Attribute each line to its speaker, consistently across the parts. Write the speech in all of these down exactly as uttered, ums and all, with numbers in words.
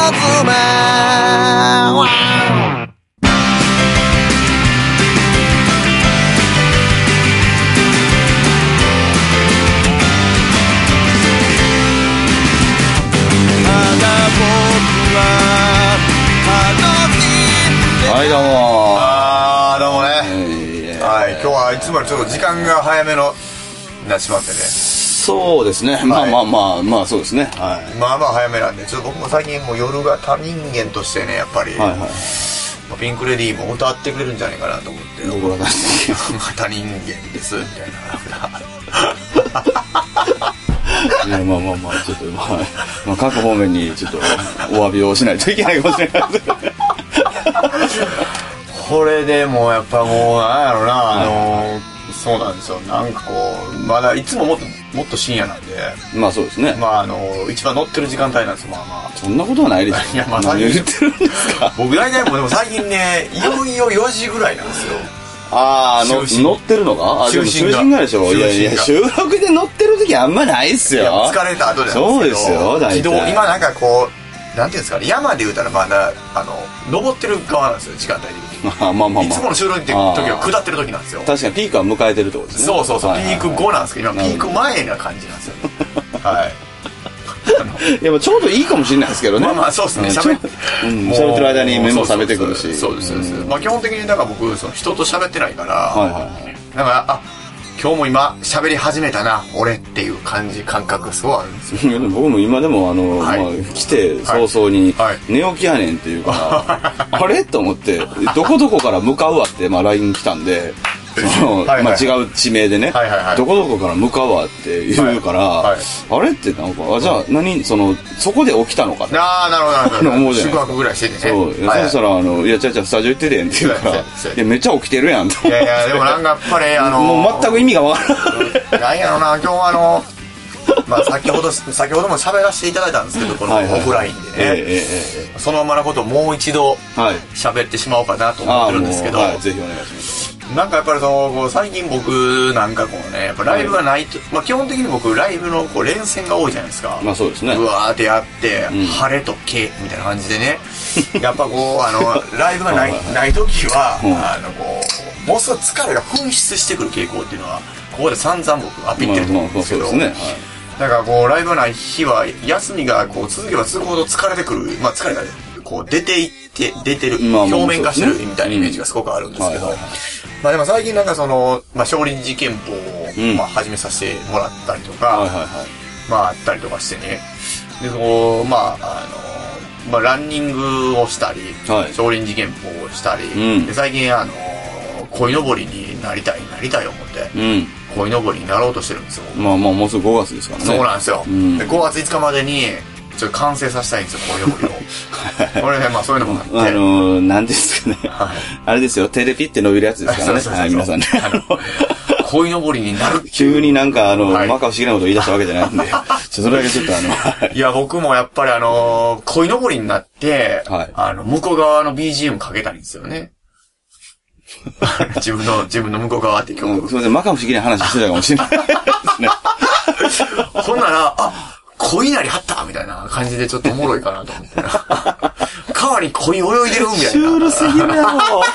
Speaker 1: はいどうも。
Speaker 2: あーどうもね、えー、はい今日はいつもよりちょっと時間が早めのなってしまってね。
Speaker 1: そうですね、はい、まあまあまあまあそうですね、はい、
Speaker 2: まあまあ早めなんでちょっと僕も最近もう夜型人間としてねやっぱり、はいはい、ピンクレディーも歌ってくれるんじゃないかなと思って
Speaker 1: 僕は
Speaker 2: 型人間ですみたい
Speaker 1: ないやまあまあまあちょっとまあ、まあ、各方面にちょっとお詫びをしないといけないかもしれない
Speaker 2: これでもうやっぱもうなんやろな、あのー、そうなんですよ。なんかこうまだいつももっともっと深夜なんで、
Speaker 1: まあそうですね。
Speaker 2: まああのー、一番乗ってる時間帯なんですよ。まあまあ
Speaker 1: そんなことはないですよ。いやまあ何言ってるんですか。
Speaker 2: 僕大体もうでも最近ねいよいよよじぐらいなんですよ。
Speaker 1: ああ乗ってるのがあでも就寝ぐらいでしょ。いやいや収録で乗ってる時あんまないっすよ。いや
Speaker 2: 疲れた後じゃないですけど。
Speaker 1: そうですよ。大体
Speaker 2: 今なんかこうなんていうんですかね、山で言うたらまだあの登ってる側なんですよ時間帯的に。
Speaker 1: まあまあまあ、
Speaker 2: いつもの収録の時は下ってる時なんですよ。
Speaker 1: 確かにピークは迎えてるってことですね。
Speaker 2: そうそうそう、はいはいはい、ピーク後なんですけど今ピーク前な感じなんですよ。はい
Speaker 1: いやちょうどいいかもしれないですけどね。
Speaker 2: まあまあそうですね。喋って、
Speaker 1: うん、喋ってる間に目も覚めてくるし。
Speaker 2: そうですそうです。まあ基本的にだから僕その人と喋ってないから、はいはいはい、だからあ今日も今喋り始めたな俺っていう感じ感覚すごいあるんですよ。
Speaker 1: 僕も今でもあの、はいまあ、来て早々に寝起きやねんっていうから、はいはい、あれと思ってどこどこから向かうわって、まあ、ライン 来たんでその、はいはいまあ、違う地名でね、はいはいはい、どこどこから向かうわって言うから、はいはい、あれってなんかあじゃあ何そのそこで起きたのかって
Speaker 2: ああなるほどなるほど
Speaker 1: 思うじゃない
Speaker 2: 宿泊ぐらいしててね。
Speaker 1: そう、はいはい、そしたらあのいやちゃちゃスタジオ行っててんって言うからいやめっちゃ起きてるやんと。
Speaker 2: いやいやでもなんかやっぱりあのー、
Speaker 1: もう全く意味がわから
Speaker 2: ないなんやろな今日あのまあ先ほど先ほども喋らせていただいたんですけどこのオフラインでね、はいはいえーえー、そのままのことをもう一度喋ってしまおうかなと思ってるんですけど、
Speaker 1: はい、ぜひお願いします。
Speaker 2: なんかやっぱりその最近僕なんかこうねやっぱライブがないと、はいまあ、基本的に僕ライブのこう連戦が多いじゃないですか。
Speaker 1: まあそうですね。
Speaker 2: うわーってやって、うん、晴れとけみたいな感じでねやっぱこうあのライブがないない時は、うん、あのこうもうすぐ疲れが噴出してくる傾向っていうのはここで散々僕アピってると思うんですけど、まあまあそうですね、はい、だからこうライブがない日は休みがこう続けば続くほど疲れてくるまあ疲れがこう出ていって出てる、まあまあ表面化してるみたいなイメージがすごくあるんですけど、まあでも最近なんかそのまあ少林寺拳法を、うん、まあ始めさせてもらったりとか、はいはいはい、まああったりとかしてねでこうまああのまあランニングをしたり、はい、少林寺拳法をしたり、うん、で最近あの鯉のぼりになりたいなりたい思って、うん鯉のぼりになろうとしてるんですよ。
Speaker 1: まあまあもうすぐごがつですからね。
Speaker 2: そうなんですよ、うん、でごがついつかまでにちょっと完成させたいんですよ鯉のぼりをこれねまあそういうのもあって
Speaker 1: あのー、なんですかね、はい、あれですよテレピって伸びるやつですからね。そうそうそうそうはい皆さんね
Speaker 2: 鯉のぼりになる
Speaker 1: 急になんかあの、はい、まか不思議なこと言い出したわけじゃないんでそれだけちょっとあの
Speaker 2: いや僕もやっぱりあの鯉のぼりになって、はい、あの向こう側の ビージーエム かけたいんですよね自分の、自分の向こう側って曲。
Speaker 1: うん、すいません、まか不思議な話してたかもしれないですね。
Speaker 2: ほんなら、あ、鯉なり張ったみたいな感じでちょっとおもろいかなと思って。川に鯉泳いでるみたいな。
Speaker 1: シュールすぎるやろ。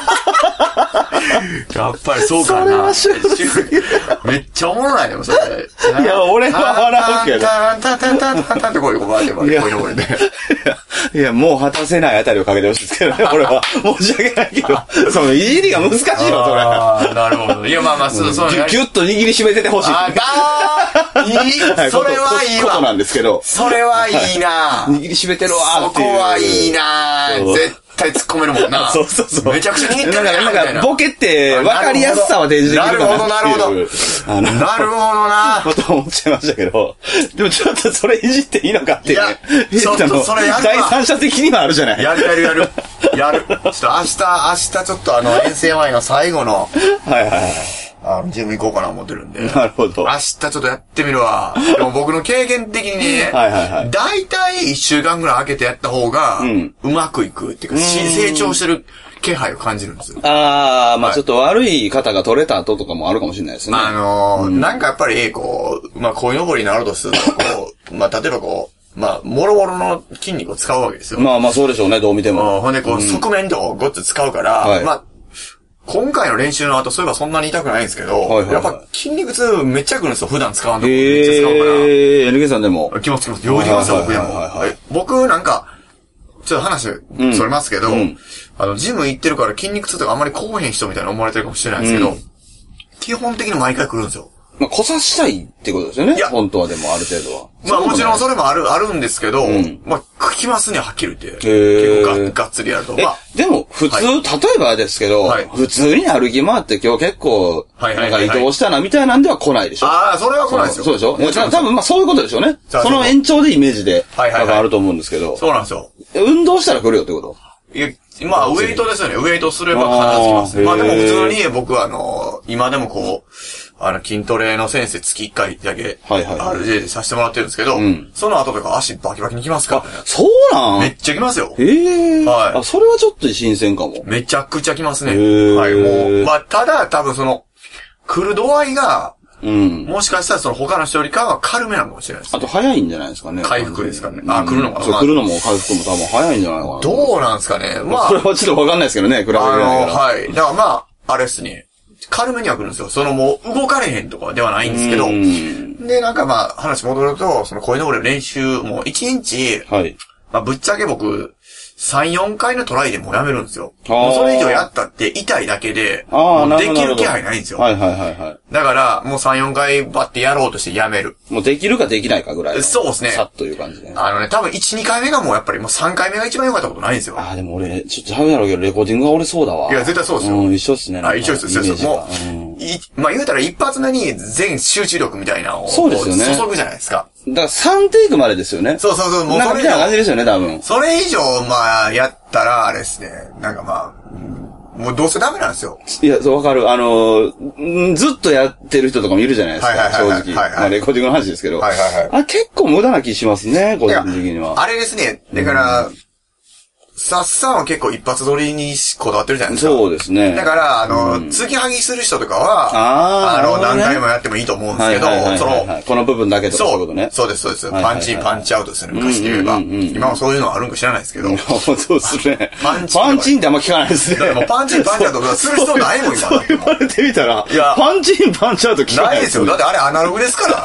Speaker 2: やっぱりそうかな。
Speaker 1: それはシュールすぎる。
Speaker 2: めっちゃおもろないでもそれ。
Speaker 1: いや、俺は笑うけど。
Speaker 2: タンタンタンタンタンタンってこういうこうやってこういうこれで。
Speaker 1: いや、もう果たせないあたりをかけてほしいですけどね、俺は。申し訳ないけど。その、いじりが難しいよ、それ。
Speaker 2: ああ、なるほど。いや、まあまあ、そう、そう。
Speaker 1: ギュッと握りしめててほしい。
Speaker 2: ああ、いい。それはいいわ。
Speaker 1: ことなんですけど。
Speaker 2: それはいいな。
Speaker 1: 握りしめてるわーっていう。
Speaker 2: そこはいいな。絶対突っ込めるもんな。
Speaker 1: そうそうそう。
Speaker 2: めちゃくちゃ握ってるな。
Speaker 1: なんか、ボケって分かりやすさは提示できるかな。
Speaker 2: なるほど、なるほど。あの、なるほどな。
Speaker 1: こと思っちゃいましたけど。でもちょっとそれいじっていいのかっていうね。
Speaker 2: いや、ちょっとそれやるわ。
Speaker 1: 第三者的にはあるじゃない。
Speaker 2: やるやるやる。やる。ちょっと明日、明日ちょっとあの、遠征前の最後の。はいはいはい。あの、ジム行こうかな思ってるんで。
Speaker 1: なるほど。
Speaker 2: 明日ちょっとやってみるわ。でも僕の経験的にね、はいはいはい。だいたいいっしゅうかんぐらい空けてやった方が、うん、うまくいくっていうか、成長してる気配を感じるんですよ。
Speaker 1: ああ、まあちょっと悪い方が取れた後とかもあるかもしれないですね。
Speaker 2: あのー、うん、なんかやっぱり、こう、まあ、鯉のぼりになろうとすると、こう、まあ、例えばこう、 まあ、もろもろの筋肉を使うわけですよ。
Speaker 1: まあまあそうでしょうね、どう見ても。
Speaker 2: ほんで、こう、側面とかをごっつ使うから、はい、まあ、今回の練習の後、そういえばそんなに痛くないんですけど、はいはいはい、やっぱ筋肉痛めっちゃくるんですよ、普段使わんとこめっちゃ使うから。え
Speaker 1: ー、エヌケー さんでも。
Speaker 2: 来ます来ます。よう来ますよ、僕でも。僕なんか、ちょっと話、それますけど、うん、あの、ジム行ってるから筋肉痛とかあんまり来おへん人みたいな思われてるかもしれないですけど、うん、基本的に毎回来るんですよ。
Speaker 1: まあ、来さしたいってことですよね。いや、本当はでもある程度は。
Speaker 2: まあもちろんそれもある、あるんですけど、うん、まあ、来ますね、はっきり言って。結構が、がっつりやると。まあ、
Speaker 1: でも、普通、はい、例えばですけど、はい、普通に歩き回って今日結構、なんか移動したなみたいなんでは来ないでしょ。
Speaker 2: ああ、それは来ないですよ。
Speaker 1: そうでしょ。もちろん多分まあそういうことでしょうね。その延長でイメージで、はいはいはい、あると思うんですけど。
Speaker 2: そうなんですよ。
Speaker 1: 運動したら来るよってこと？
Speaker 2: いや、まあ、ウェイトですよね。ウェイトすれば必ず来ますね。まあでも普通に僕はあの、今でもこう、あの、筋トレの先生月いっかいだけ、はいはい、アールジェー でさせてもらってるんですけど、うん、その後とか足バキバキにきますからね。
Speaker 1: そうなん？
Speaker 2: めっちゃきますよ。
Speaker 1: へえ。はい。あ、それはちょっと新鮮かも。
Speaker 2: めちゃくちゃきますね。はい、もう、まあ、ただ多分その、来る度合いが、うん。もしかしたらその他の人よりかは軽めなのかもしれないです、ね。
Speaker 1: あと早いんじゃないですかね。
Speaker 2: 回復ですかね。あ、来るのかな。
Speaker 1: そう、来るのも回復も多分早いんじゃないかな。
Speaker 2: どうなんですかね。まあ。
Speaker 1: それはちょっとわかんないですけどね、比べる
Speaker 2: あの、はい。だからまあ、あれですね。軽めには来るんですよ。そのもう動かれへんとかではないんですけど。で、なんかまあ、話戻ると、その声の俺練習もう一日、はい。まあ、ぶっちゃけ僕、さん、よんかいのトライでもうやめるんですよ。もうそれ以上やったって痛いだけで、もうできる気配ないんですよ。はいはいはいはい。だから、もうさん、よんかいバッてやろうとしてやめる。
Speaker 1: もうできるかできないかぐらい。
Speaker 2: そうですね。
Speaker 1: さっという感じで。
Speaker 2: あのね、多分いち、にかいめがもうやっぱりもうさんかいめが一番良かったことないんですよ。
Speaker 1: ああ、でも俺、ちょっとちゃうやろうけど、レコーディングが俺そうだわ。
Speaker 2: いや、絶対そうですよ。
Speaker 1: うん、一緒っすね。
Speaker 2: あ、一緒です、一緒です。もう、うん、い、まあ言うたら一発目に全集中力みたいなのを、
Speaker 1: そうですよね。
Speaker 2: 注ぐじゃないですか。
Speaker 1: だからさんテイクまでですよね。
Speaker 2: そうそうそう、
Speaker 1: もうそれ以上。なんかみたいな感じですよね、多分。
Speaker 2: それ以上、まあ、やったら、あれですね。なんかまあ、もうどうせダメなんですよ。
Speaker 1: いや、そうわかる。あの、ずっとやってる人とかもいるじゃないですか、はいはいはいはい、正直。はいはい、まあ、レコーディングの話ですけど。はいはいはい。あ、結構無駄な気しますね、個人的には。
Speaker 2: あれですね。だから、うんサッサンは結構一発撮りにこだわってるじゃないですか。
Speaker 1: そうですね。
Speaker 2: だから、あの、うん、継ぎはぎする人とかは、あ, あの、ね、何回もやってもいいと思うんですけど、その、
Speaker 1: この部分だけとかそういうことね。
Speaker 2: そうです、そうです。パンチイン、パンチアウトですね、昔で言えば。今もそういうのあるんか知らないですけど。
Speaker 1: そうですね。パンチイン。パンチインってあんま聞かないですね。
Speaker 2: だからもうパンチイン、パンチアウトする必要ないもん、今。
Speaker 1: そう言われてみたら、いや、パンチイン、パンチアウト聞かない。
Speaker 2: ないですよ。だってあれアナログですから。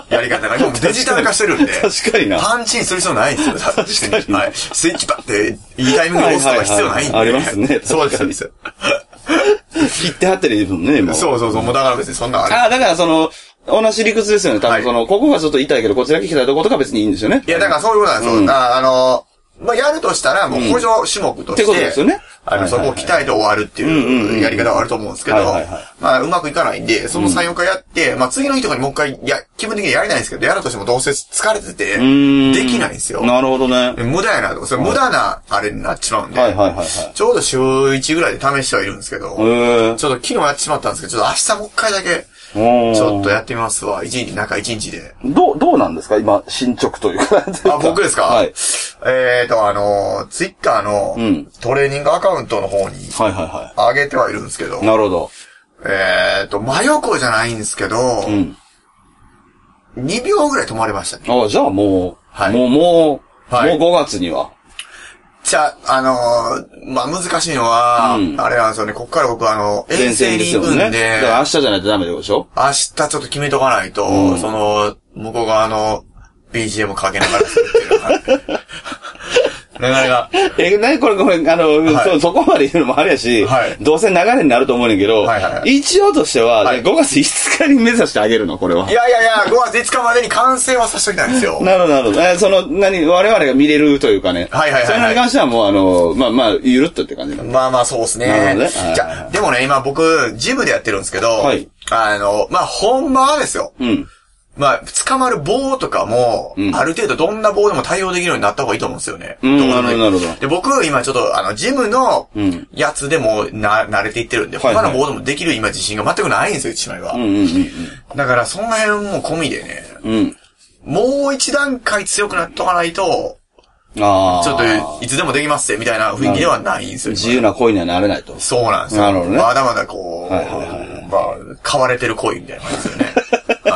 Speaker 2: やり方が。もうデジタル化してるんで。
Speaker 1: 確かにな。
Speaker 2: パンチインする必要ないですよ。確かに。はい。スイッチパっていいタイミングで押すとか必要ないんで。
Speaker 1: ありますね。
Speaker 2: そうです。
Speaker 1: 切ってはってるもんね、もう。
Speaker 2: そうそうそう。もうだから別にそんなあれ。
Speaker 1: ああ、だからその、同じ理屈ですよね。多分その、ここがちょっと痛いけど、こっちだけ来たとことか別にいいんですよね。
Speaker 2: いや、だからそういうことなんですよ。あの、まあ、やるとしたら、もう補助種目として、ってことですよね。あの、そこを鍛えて終わるっていうやり方はあると思うんですけど、まあ、うまくいかないんで、そのさん、よんかいやって、まあ、次の日とかにもう一回、いや、気分的にやりないんですけど、やるとしてもどうせ疲れてて、できないんですよ。
Speaker 1: なるほどね。
Speaker 2: 無駄やなと。それ無駄な、あれになっちまうんで、はいはいはい。ちょうど週いちぐらいで試してはいるんですけど、ちょっと昨日やってしまったんですけど、ちょっと明日もう一回だけ、ちょっとやってみますわ。一日、中一日で。
Speaker 1: どう、どうなんですか今、進捗というか。
Speaker 2: あ、僕ですかはい。えーと、あの、ツイッターのトレーニングアカウントの方に、はいはいはい。上げてはいるんですけど。
Speaker 1: なるほど。
Speaker 2: えーと、真横じゃないんですけど、うん。にびょうぐらい止まりましたね。
Speaker 1: あ、じゃあもう、はい。もう、もう、はい、もうごがつには。
Speaker 2: じゃあ、あのー、まあ、難しいのは、うん、あれなんですよね、こっから僕あの、遠征に行くんで、
Speaker 1: ね、だから明日じゃないとダメでしょ？
Speaker 2: 明日ちょっと決めとかないと、うん、その、向こう側の ビージーエム かけながらするっていうのが、なかなか。
Speaker 1: え、なにこれごめん、あの、はい、そ、そこまで言うのもあれやし、はい、どうせ流れになると思うねんけど、はいはいはい、一応としては、はい、ごがついつかに目指してあげるの、これは。
Speaker 2: いやいやいや、ごがついつかまでに完成はさせときたいんですよ。
Speaker 1: なるほど、なるほど。えー、その、何、我々が見れるというかね。はいはいはい、はい。それに関してはもう、あの、まあまあ、ゆるっとって感じなんで。
Speaker 2: まあまあ、そうですね。なるほどね。じゃあ、でもね、今僕、ジムでやってるんですけど、はい。あの、まあ、本場はですよ。うん。まあ、捕まる棒とかも、うん、ある程度どんな棒でも対応できるようになった方がいいと思うんですよね。うん、なるほど、なるほど。で、僕、今ちょっと、あの、ジムのやつでもな、慣れていってるんで、うん、他の棒でもできる今自信が全くないんですよ、一枚は。うんうんうん、だから、その辺も込みでね、うん、もう一段階強くなっとかないと、あちょっと、いつでもできますって、みたいな雰囲気ではないんですよ。
Speaker 1: 自由な恋にはなれないと。
Speaker 2: そうなんですよ。なるほどね。まだまだこう、はいはいはい、まあ、買われてる恋みたいな感じですよね。はい。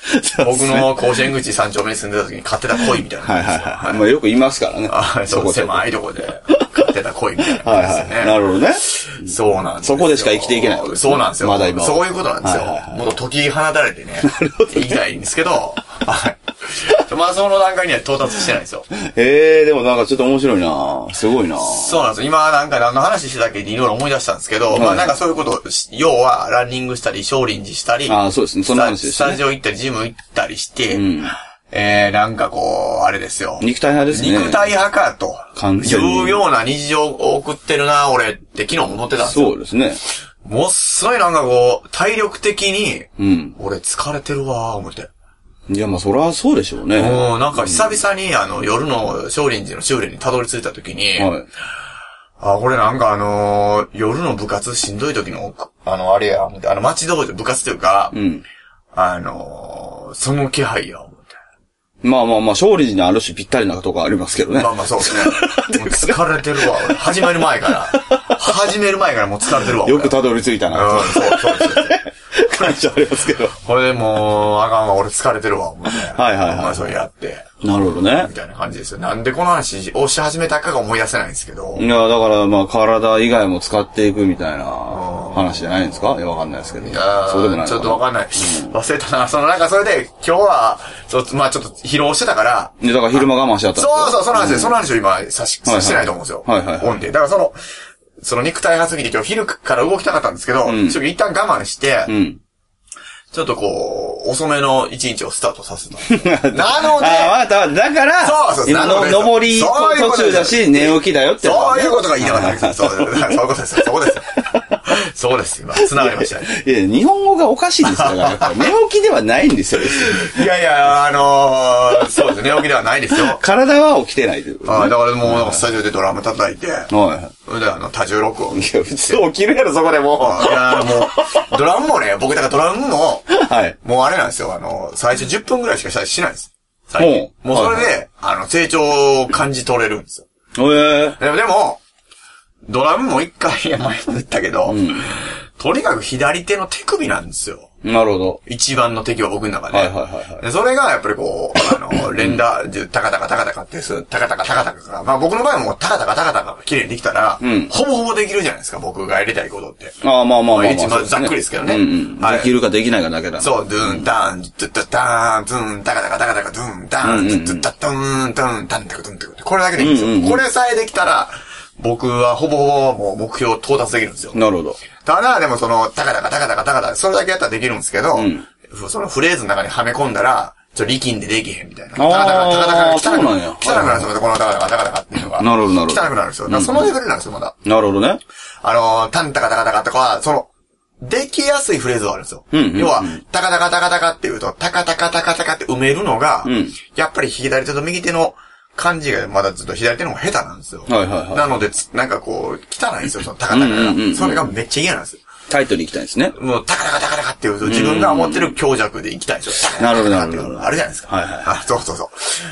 Speaker 2: 僕の甲子園口三丁目に住んでた時に飼ってた鯉みたいな。
Speaker 1: はいはいはい。まあよく言いますからね。
Speaker 2: あそう、狭いとこで飼ってた鯉みたいな感じですね。
Speaker 1: はいはい。なるほどね。
Speaker 2: そうなんですよ。
Speaker 1: そこでしか生きていけない。
Speaker 2: そうなんですよ。
Speaker 1: まだ今。
Speaker 2: そういうことなんですよ。もっと解き放たれてね。言いたいんですけど、はい。まあその段階には到達してないんですよ。
Speaker 1: へえ、でもなんかちょっと面白いなすごいな
Speaker 2: そうなんですよ。今なんか何の話してたっけいろいろ思い出したんですけど、はい、まあなんかそういうこと、要はランニングしたり、少林寺したり、
Speaker 1: ああ、そうですね。そんな話ですね。
Speaker 2: スタジオ行ったり、ジム行ったりして、うん、えー、なんかこう、あれですよ。
Speaker 1: 肉体派ですね。
Speaker 2: 肉体派かと。
Speaker 1: 完全に。
Speaker 2: いうような日常を送ってるな、俺って昨日思ってたんですよ。
Speaker 1: そうですね。
Speaker 2: もっそいなんかこう、体力的に、
Speaker 1: うん、
Speaker 2: 俺疲れてるわ、思って。
Speaker 1: いや、まあ、そらそうでしょうね。
Speaker 2: うん、なんか久々に、あの、夜の少林寺の修練にたどり着いた時に、はい。あ、これなんかあのー、夜の部活しんどい時の、あの、あれや、あの、町道場、部活というか、うん。あのー、その気配や、思って。
Speaker 1: まあまあまあ、少林寺にある種ぴったりなとこありますけどね。
Speaker 2: まあまあそうですね。もう疲れてるわ、俺。始める前から。始める前からもう疲れてるわ。
Speaker 1: よくたどり着いたな。
Speaker 2: うん、そう、そうです。
Speaker 1: 感謝ありますけど。
Speaker 2: これでもう、あかんわ、俺疲れてるわ、思って。
Speaker 1: はいはいはい。
Speaker 2: まあそれやって。
Speaker 1: なるほどね。
Speaker 2: みたいな感じですよ。なんでこの話をし始めたかが思い出せないんですけど。
Speaker 1: いや、だからまあ体以外も使っていくみたいな話じゃないんですか？いや、わかんないですけど。
Speaker 2: いやそうでもない。ちょっとわかんない。うん、忘れたな。そのなんかそれで今日は、そう、まあちょっと疲労してたから。
Speaker 1: いや、だから昼間我慢しちゃったんですよ。
Speaker 2: そうそう、その話で、うん、その話を今さし、はいはい、してないと思うんですよ。
Speaker 1: はいはい、はい。
Speaker 2: オンで。だからその、その肉体派すぎて今日昼から動きたかったんですけど、うん、ちょっと一旦我慢して、うんちょっとこう、遅めの一日をスタートさせた。なので、
Speaker 1: ああ、だから、そうそう今の上り途中だし、寝起きだよって、
Speaker 2: ね。そういうことが言いたかったんですよ。そういうことですよ。そこですよ。そうです。今、繋がりましたね。
Speaker 1: いや、日本語がおかしいんですよ。だから寝起きではないんですよ。
Speaker 2: いやいや、あのー、そうです。寝起きではないですよ。
Speaker 1: 体は起きてないという、
Speaker 2: ね。ああ、だからもう、スタジオでドラム叩いて、はい。それで、あの、多重録音。い
Speaker 1: や、普通起きるやろ、そこでも
Speaker 2: う。いや、もう、ドラムもね、僕、だからドラムも、はい。もうあれなんですよ。あの、最初じゅっぷんぐらいしかしたりしないんです。最近。もうそれで、はいはい、あの、成長を感じ取れるんですよ。
Speaker 1: へえ。
Speaker 2: でも、でも、ドラムも一回前も言ったけど、うん、とにかく左手の手首なんですよ。
Speaker 1: なるほど。
Speaker 2: 一番の敵は僕の中で。
Speaker 1: はいはいはい、はい。
Speaker 2: でそれがやっぱりこう、あの、連打、タカタカタカタカってする、タカタカタカタカが、まあ僕の場合はもうタカタカタカタカが綺麗にできたら、うん、ほぼほぼできるじゃないですか、僕がやりたいことって。
Speaker 1: ああ、まあまあまあ、まあ。
Speaker 2: 一番ざっくりですけどね。
Speaker 1: うんうんはい、できるかできないかだけだ。
Speaker 2: そう、ドゥン、ダン、ドゥッダッダーン、ドゥン、タカタカタカタカ、ドゥン、ダン、ドゥッダッダーン、ドゥン、ダンタカドゥンタカ。これだけでいいんですよ。うんうんうん、これさえできたら、僕はほぼほぼもう目標到達できるんですよ。
Speaker 1: なるほど。
Speaker 2: ただ、でもその、タカタカタカタカタカタ、それだけやったらできるんですけど、うん、そのフレーズの中にはめ込んだら、ちょっと力んでできへんみたいな。タカタカタカタカ、汚くなる。汚くなるんですよ、このタカタカタカタカっていうのが。
Speaker 1: なるほど、なるほど。
Speaker 2: 汚くなるんですよ。だからそのレベルなんですよ、まだ。
Speaker 1: なるほどね。
Speaker 2: あの、タンタカタカタカとかは、その、できやすいフレーズがあるんですよ。うんうんうん、要は、タカタカタカタカっていうと、タカタカタカタカって埋めるのが、うん、やっぱり左手と右手の、漢字がまだずっと左手の方が下手なんですよ。
Speaker 1: はいはいはい。
Speaker 2: なので、なんかこう、汚いんですよ、そのタカタカが、うんうんうん。それがめっちゃ嫌なんですよ。
Speaker 1: タイトル行きたいんですね。
Speaker 2: もう、タカタカタカタカっていうと、自分が思ってる強弱で行きたいんですよ。
Speaker 1: なるほど、な
Speaker 2: る
Speaker 1: ほど。
Speaker 2: あるじゃないですか。
Speaker 1: はいはいはい。
Speaker 2: そうそうそう。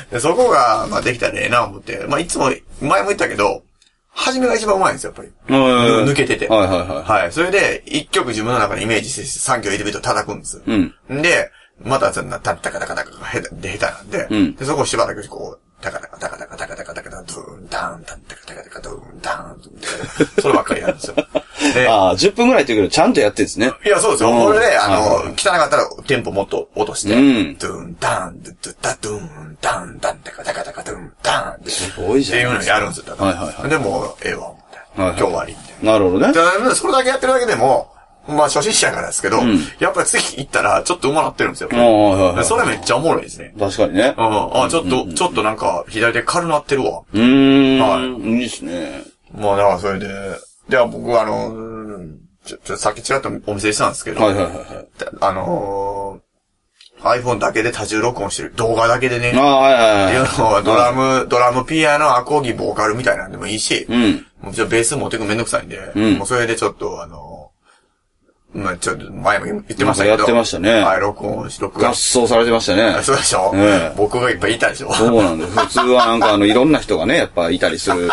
Speaker 2: でそこが、まあできたらええな思って、まあいつも、前も言ったけど、初めが一番うまいんですよ、やっぱり。抜けてて。
Speaker 1: はいはいはい。
Speaker 2: はい。それで、一曲自分の中でイメージして、三曲エイトビート叩くんですよ。うん。で、また、そんな、タッタカタカタカが下手、で下手なんで、うん。で、そこをしばらくこう、タカタカタカタカタカタカタカタドゥーン、ダーン、タンタカタカタカドゥーン、ダーン、そればっかりやるんですよ。
Speaker 1: で、ああ、じゅっぷんぐらいって言うけど、ちゃんとやってるんですね。
Speaker 2: いや、そうですよ。これで、あの、汚かったらテンポもっと落として、うん、ドゥーン、ダーン、ドゥドゥダドゥーン、ダーン、ダン、タカタカタカドゥーン、ダーンって。
Speaker 1: すごいじゃん。
Speaker 2: っていうのやるんですよ。はいはいはい。でも、ええわ、思って。今日終わりみたい
Speaker 1: な。なるほどね。
Speaker 2: それだけやってるだけでも、まあ初心者やからですけど、うん、やっぱり次行ったらちょっと上手なってるんですよ。はいはいはい、それめっちゃおもろいですね。
Speaker 1: 確かにね。
Speaker 2: うん、あ、ちょっと、うんうん、ちょっとなんか左手軽なってるわ。
Speaker 1: うーん。はい。いいですね。
Speaker 2: まあだからそれで、では僕はあの、ちょ、ちょ、さっきちらっとお見せしたんですけど、はいはいはい、はい。あのー、iPhone だけで多重録音してる動画だけでね。
Speaker 1: ああ、はいはいはい。
Speaker 2: っていうのはドラム、はい、ドラム、ピアノ、アコギ、ボーカルみたいなんでもいいし、うん。もうちょっとベース持っていくのめんどくさいんで、うん。もうそれでちょっとあの、まあちょっと前も言ってましたけど。
Speaker 1: やってましたね。
Speaker 2: はい、録音し、録音。
Speaker 1: 合奏されてましたね。
Speaker 2: そうでしょ、ええ、僕がいっぱいいたでしょ
Speaker 1: そうなんです。普通はなんかあの、いろんな人がね、やっぱいたりする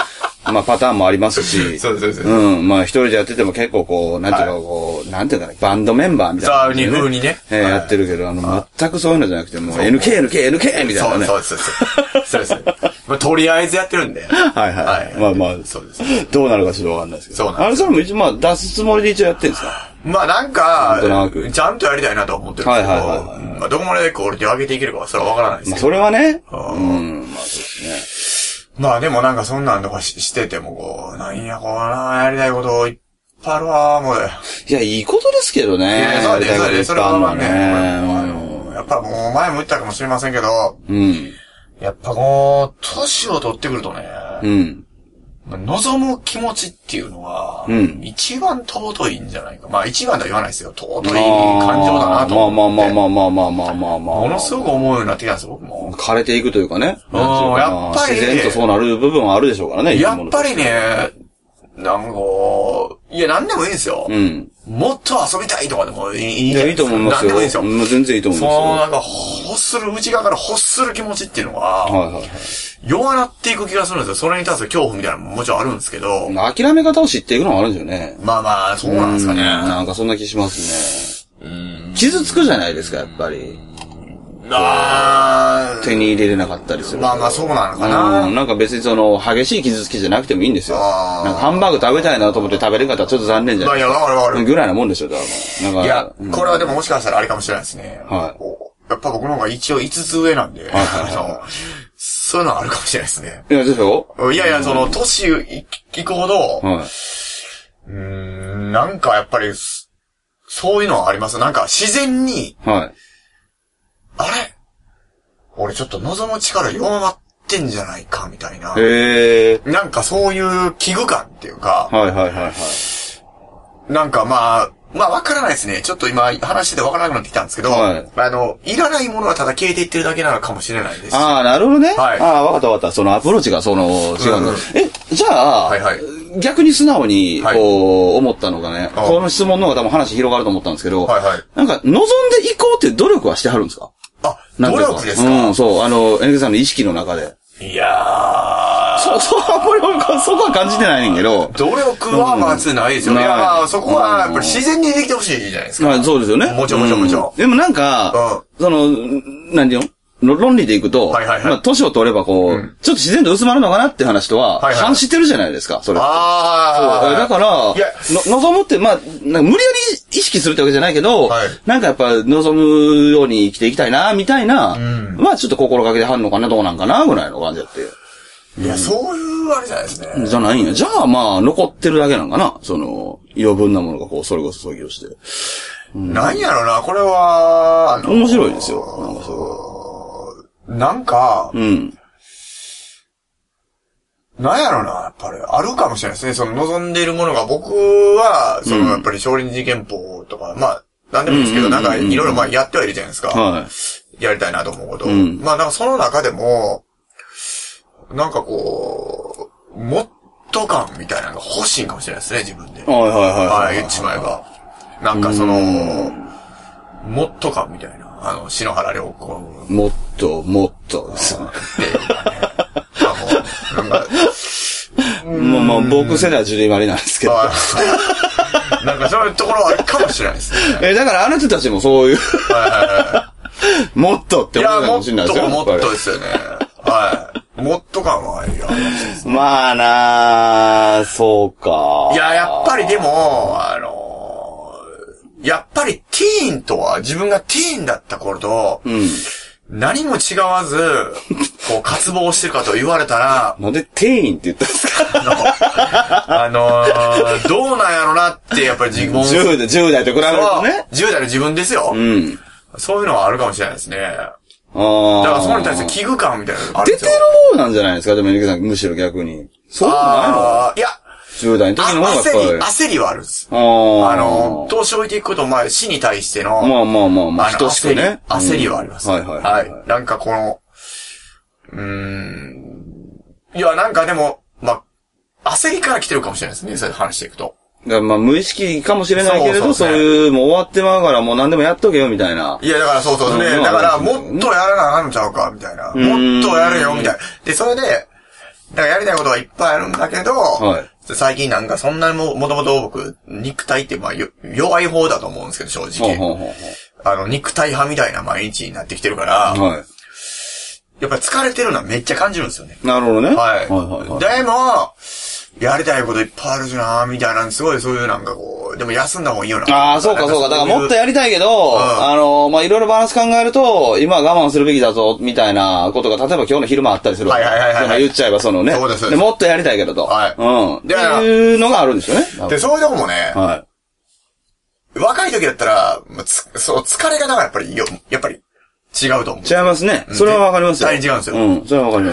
Speaker 1: まあパターンもありますし。
Speaker 2: そうです、そうです。
Speaker 1: うん。まあ一人でやってても結構こう、なんていうかこう、なんていうかね、バンドメンバーみたいな。
Speaker 2: さあ、二風にね。
Speaker 1: えー、やってるけど、あの、全くそういうのじゃなくて、もう エヌケー、エヌケー、エヌケー みたいなね。
Speaker 2: そうです、そうです。そうです。まあ、とりあえずやってるんで。
Speaker 1: はいはい。まあまあ、そうです。どうなるかちょっとわかんないですけど。そうなんです。あれ、それも一応まあ出すつもりで一応やってるんですか？
Speaker 2: まあなんか、ちゃんとやりたいなと思ってるんですけど、はいはいはい。まあどこまでクオリティを上げていけるかはそれはわからないですけど。
Speaker 1: まあそれはね。うん、まあそうです
Speaker 2: ね。まあでもなんかそんなんとか し, しててもこう、なんやこうな、やりたいこといっぱいあるわ、もう。
Speaker 1: いや、いいことですけどね。
Speaker 2: いや、そうです、そうです。それはまあね、あの、やっぱもう前も言ったかもしれませんけど、うん。やっぱこう、年を取ってくるとね、うん。望む気持ちっていうのは、うん、一番尊いんじゃないか。まあ一番とは言わないですよ。尊い感情だなと思って。まあまあまあまあまあまあまあまあ。ものすごく思うようになってきたんですよ、僕も。枯れていくというかね。うん、やっぱり、ね。自然とそうなる部分はあるでしょうからね。やっぱりね、なんか、いや、なんでもいいんですよ。うん。もっと遊びたいとかでもいい。いや、いいと思いますよ。なんでもいいんですよ。もう全然いいと思いますよ。その、なんか、欲する、内側から欲する気持ちっていうのは、はいはいはい。弱なっていく気がするんですよ。それに対する恐怖みたいなのももちろんあるんですけど。諦め方を知っていくのもあるんですよね。まあまあ、そうなんですかね。なんかそんな気しますね。うん。傷つくじゃないですか、やっぱり。あ手に入れれなかったりする。まあまあそうなのかな。うん。なんか別にその、激しい傷つきじゃなくてもいいんですよ。なんかハンバーグ食べたいなと思って食べれんかったらちょっと残念じゃないですか。いや、わかるわかる。ぐらいなもんでしょ、だから。なんか。いや、うん、これはでももしかしたらあれかもしれないですね。はい。やっぱ僕の方が一応いつつ上なんで。はいはいはい。そういうのはあるかもしれないですね。いや、でしょ？いやいや、その、年いくほど、はい、うーん、なんかやっぱり、そういうのはあります。なんか自然に、はい、あれ俺ちょっと望む力弱まってんじゃないかみたいな。へー。なんかそういう危惧感っていうか、はいはいはいはい。なんかまあ、まあわからないですね。ちょっと今話しててわからなくなってきたんですけど、はい、あの、いらないものはただ消えていってるだけなのかもしれないです。ああ、なるほどね。はい。ああ、わかったわかった。そのアプローチがその、違うんだ。うん、え、じゃあ、はいはい、逆に素直に、こう、思ったのがね、はい、この質問の方が多分話広がると思ったんですけど、はいはい、なんか、望んでいこうっていう努力はしてはるんですか？あ、努力ですか？うん、そう。あの、エネケさんの意識の中で。いやー。そう、そう、あんまりそこは感じてないねんけど。努力はまずないですよね。いや、まあ、そこは、やっぱり自然にできてほしいじゃないですか。まあ、そうですよね。もちろん、もちろん、もちろん。でもなんか、その、何て言うの論理でいくと、はいはいはい、まあ、年を取ればこう、うん、ちょっと自然と薄まるのかなって話とは、はいはい、反してるじゃないですか、それって。ああ。そう。だから、いや、の、望むって、まあ、なんか無理やり意識するってわけじゃないけど、はい、なんかやっぱ望むように生きていきたいな、みたいな、うん、まあちょっと心がけてはんのかな、どうなんかな、ぐらいの感じだって。いや、うん、そういうあれじゃないですね。じゃないんや。じゃあまあ、残ってるだけなんかな、その、余分なものがこう、それこそそぎをして。うん、なんやろな、これは、あのー、面白いですよ。なんかそうなんか、うん。なんやろな、やっぱり、あるかもしれないですね。その望んでいるものが、僕は、その、やっぱり少林寺拳法とか、まあ、なんでもいいですけど、なんか、いろいろまあ、やってはいるじゃないですか。はい。やりたいなと思うこと。うん、まあ、なんかその中でも、なんかこう、もっと感みたいなのが欲しいかもしれないですね、自分で。はいはいはい。はい、言っちまえば。なんかその、もっと感みたいな。あの、篠原涼子。もっと、もっとですね。っていうかね。あの、なんか、まあまあ、僕世代はジュリーマリなんですけど。なんかそういうところはあるかもしれないですね。え、だからあの人たちもそういう。はいはいはい。もっとって思うかもしれないですよ。もっと、もっとですよね。はい。もっと感はあります。まあなあ、そうか。いや、やっぱりでも、あの、やっぱりティーンとは、自分がティーンだった頃と、うん、何も違わず、こう、渇望してるかと言われたら、なんでティーンって言ったんですか？あの、あのー、どうなんやろなって、やっぱり自分じゅう代、じゅう代と比べるとね。じゅう代の自分ですよ。うん。そういうのはあるかもしれないですね。ああ。だからそこに対して危惧感みたいなのがあるんですよ。出てる方なんじゃないですか？でも、エネケさん、むしろ逆に。そうじゃないの？いや、じゅう代の時の方がやっぱり。焦り、焦りはあるんです。ああの、年老いていくこと前、死に対しての。まあまあまあまあ、等しくね。焦りはあります。はいはいはい。はい。なんかこの、うーん。いや、なんかでも、まあ、焦りから来てるかもしれないですね、そういう話していくと。だまあ、無意識かもしれないけれど、そういう、もう終わってまうからもう何でもやっとけよ、みたいな。いや、だからそうそうね。だから、もっとやらなあかんのちゃうか、みたいな。もっとやれよ、みたいな。で、それで、 だからやりたいことはいっぱいあるんだけど、はい、最近なんかそんなにも、もともと僕、肉体ってまあ弱い方だと思うんですけど、正直。ほうほうほうほうあの、肉体派みたいな毎日になってきてるから、はい、やっぱり疲れてるのはめっちゃ感じるんですよね。
Speaker 1: なるほどね。
Speaker 2: はい。はいはいはい、でも、やりたいこといっぱいあるしなみたいな、すごいそういうなんかこう、でも休んだ方がいいよな。
Speaker 1: ああ、そうかそうか。だからもっとやりたいけど、うん、あの、まあ、いろいろバランス考えると、今は我慢するべきだぞ、みたいなことが、例えば今日の昼間あったりするわけ。はいはいはい、はい。言っちゃえばそのね。そうです。で、もっとやりたいけどと。はい。うん。で、っていうのがあるんですよね。
Speaker 2: で、そういうとこもね、はい。若い時だったら、そう、疲れ方がやっぱりよ、やっぱり違うと思う。
Speaker 1: 違いますね。それはわかりますよ。
Speaker 2: 絶対に違うんですよ。
Speaker 1: うん、それはわかります。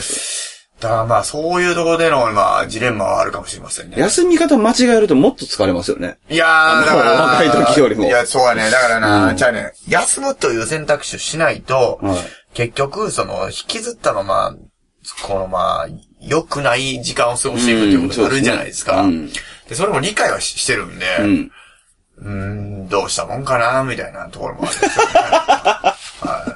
Speaker 2: だからまあ、そういうところでの、まあ、ジレンマはあるかもしれませんね。
Speaker 1: 休み方間違えるともっと疲れますよね。
Speaker 2: いやー、だから、
Speaker 1: 若い時よりも。
Speaker 2: いや、そうやね。だからな、うん、じゃあね、休むという選択肢をしないと、はい、結局、その、引きずったまま、このまあ、良くない時間を過ごしていくっていうことがあるんじゃないですか。うん、で、そ, でそれも理解は し, してるんで、うん、うーん、どうしたもんかな、みたいなところもあるんですよね。はい、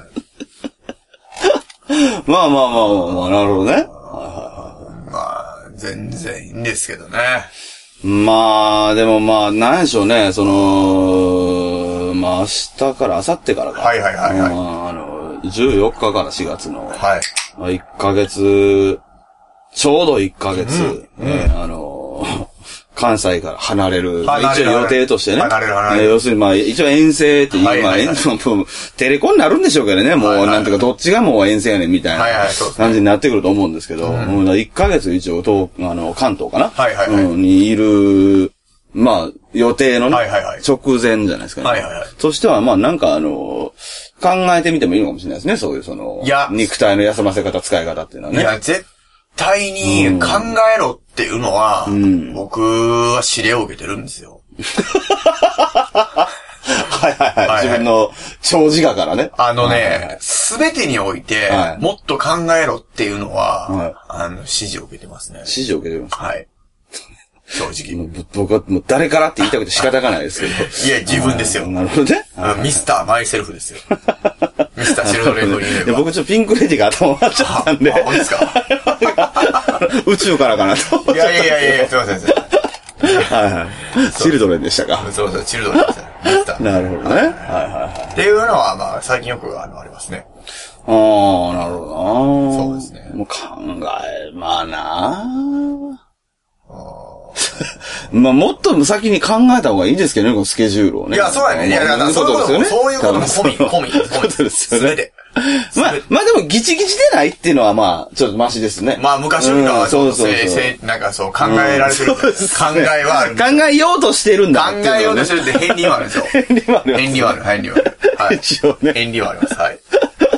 Speaker 1: まあまあまあまあ、まあ、なるほどね。
Speaker 2: まあ、全然いいんですけどね。
Speaker 1: まあ、でもまあ、なんでしょうね、その、まあ明日から、明後日からか。
Speaker 2: はいはいはいはい。
Speaker 1: あの、じゅうよっかからしがつの、
Speaker 2: はい。
Speaker 1: まあ、いっかげつ、ちょうどいっかげつ、うんね、うん、あの、関西から離れる。離れる。一応予定としてね。
Speaker 2: 離れる離れる。
Speaker 1: 要するにまあ、一応遠征っていう、はいはいはい、まあ、遠征も、テレコになるんでしょうけどね、もう、はいはいはい、なんていうか、どっちがもう遠征やねんみたいな感じになってくると思うんですけど、はいはいそうですね、もういっかげつ一応、東、あの、関東かな、はいはいはいうん、にいる、まあ、予定のね、はいはいはい、直前じゃないですかね。はいはいはい。としては、まあ、なんかあの、考えてみてもいいのかもしれないですね、そういうその、いや肉体の休ませ方、使い方っていうのはね。
Speaker 2: いや、絶対に考えろっていうのは、うん、僕は指令を受けてるんですよ。
Speaker 1: はいはいはい。自分の長自我からね。
Speaker 2: あのね、すべ、はい、てにおいて、はい、もっと考えろっていうのは、はい、あの、指示を受けてますね。
Speaker 1: 指示を受けてるんですか？
Speaker 2: はい。正直。
Speaker 1: 僕はもう誰からって言いたくて仕方がないですけど。
Speaker 2: いや、自分ですよ。
Speaker 1: なるほどね。
Speaker 2: ミスターマイセルフですよ。ミスターシルドレフに言えば。
Speaker 1: 僕ちょっとピンクレディが頭回っちゃったんで。
Speaker 2: あ、本当ですか？
Speaker 1: 宇宙からかなと。
Speaker 2: いやいやいやいや、すいません。
Speaker 1: はいはい。チルドレンでしたか？
Speaker 2: そうそう、チルドレンですよ。
Speaker 1: なるほどね。はいはいはい。
Speaker 2: っていうのは、まあ、最近よくあの、ありますね。
Speaker 1: ああ、なるほどな。
Speaker 2: そうですね。
Speaker 1: もう考え、まあなまあ、もっと先に考えた方がいいですけどね、このスケジュールをね。
Speaker 2: いや、そうやね。いや、だからそういうことですよね。そういうことも込み、込み、込みですよね。全て。
Speaker 1: まあ、まあでもギチギチでないっていうのはまあ、ちょっとマシですね。
Speaker 2: まあ昔よりかは、そうそうそう。なんかそう考えられてる。考えはある。
Speaker 1: 考えようとしてるんだ。
Speaker 2: 考えようとしてるって変理はあるんですよ。
Speaker 1: 変理はある。
Speaker 2: 変理はある、変理はある。はい。一応ね。変理はあります。はい。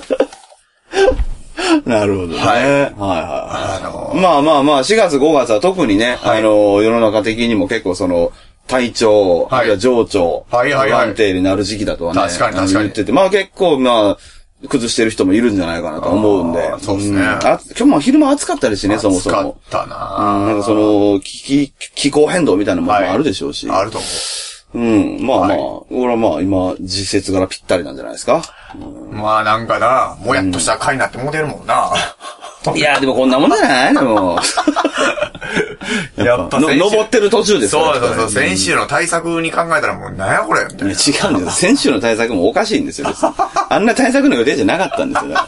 Speaker 1: なるほどね。はい。はいはい。あのー、まあまあまあ、しがつごがつは特にね、はい、あのー、世の中的にも結構その、体調、はい、情緒、はいはいはい、不安定になる時期だとはね、
Speaker 2: 確かに確かに。
Speaker 1: 言ってて、まあ結構まあ、崩してる人もいるんじゃないかなと思うんで。
Speaker 2: そうですね、うん。あ、
Speaker 1: 今日も昼間暑かったりしてね、そもそも。
Speaker 2: 暑かったな、
Speaker 1: うん、なんかその、気、気候変動みたいなのもあるでしょうし。
Speaker 2: はい、あると思う。
Speaker 1: うん。まあまあ、はい、俺はまあ今、時節柄ぴったりなんじゃないですか。
Speaker 2: うん、まあなんかな、もやっとした回になってモテるもんな。
Speaker 1: うん、いや、でもこんなもんじゃないでも。やっぱ、登ってる途中です
Speaker 2: よ。そうそうそう。先週の対策に考えたらもう、なんやこれみたいな。
Speaker 1: いや違うんですよ。先週の対策もおかしいんですよ。別にあんな対策の予定じゃなかったんですよ。